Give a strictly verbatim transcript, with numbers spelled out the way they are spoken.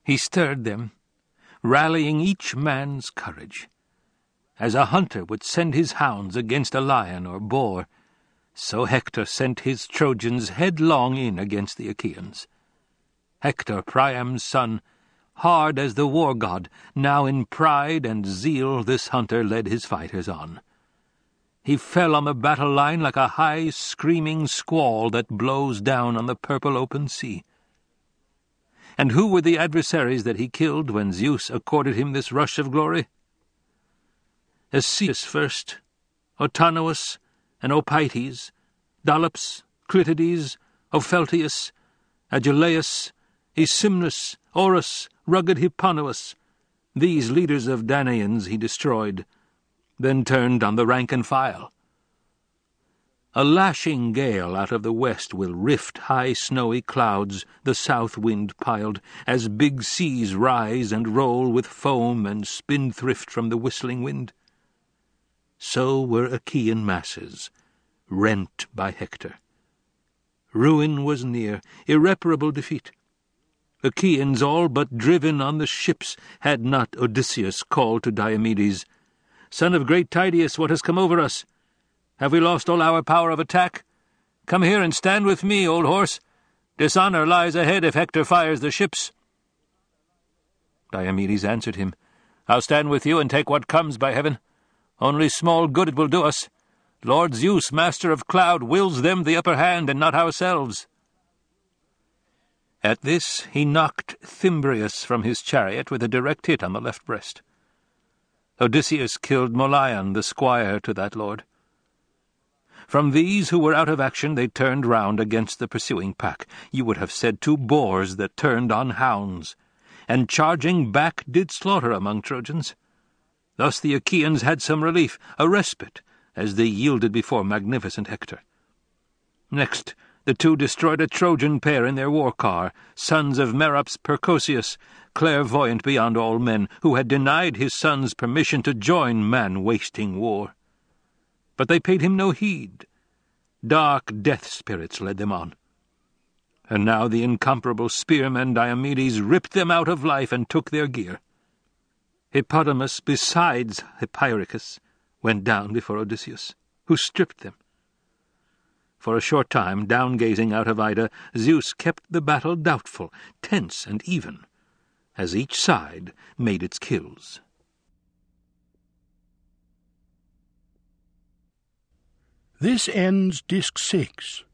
He stirred them, rallying each man's courage. As a hunter would send his hounds against a lion or boar, so Hector sent his Trojans headlong in against the Achaeans. Hector, Priam's son, hard as the war-god, now in pride and zeal this hunter led his fighters on. He fell on the battle line like a high, screaming squall that blows down on the purple open sea. And who were the adversaries that he killed when Zeus accorded him this rush of glory? Asius first, Autonous and Opytes, Dolops, Critides, Opheltius, Agelaus, Aesymnus, Orus, rugged Hipponous. These leaders of Danaans he destroyed, then turned on the rank and file. A lashing gale out of the west will rift high snowy clouds the south wind piled, as big seas rise and roll with foam and spindthrift from the whistling wind. So were Achaean masses, rent by Hector. Ruin was near, irreparable defeat. Achaeans all but driven on the ships, had not Odysseus called to Diomedes, "Son of great Tydeus, what has come over us? Have we lost all our power of attack? Come here and stand with me, old horse. Dishonor lies ahead if Hector fires the ships." Diomedes answered him, "I'll stand with you and take what comes, by heaven. Only small good it will do us. Lord Zeus, master of cloud, wills them the upper hand, and not ourselves." At this he knocked Thymbrius from his chariot with a direct hit on the left breast. Odysseus killed Molion, the squire to that lord. From these who were out of action they turned round against the pursuing pack. You would have said two boars that turned on hounds, and charging back did slaughter among Trojans. Thus the Achaeans had some relief, a respite, as they yielded before magnificent Hector. Next, the two destroyed a Trojan pair in their war-car, sons of Merops Percosius, clairvoyant beyond all men, who had denied his sons permission to join man-wasting war. But they paid him no heed. Dark death-spirits led them on. And now the incomparable spearman Diomedes ripped them out of life and took their gear. Hippodamus, besides Hippyricus, went down before Odysseus, who stripped them. For a short time, down-gazing out of Ida, Zeus kept the battle doubtful, tense and even, as each side made its kills. This ends Disc six.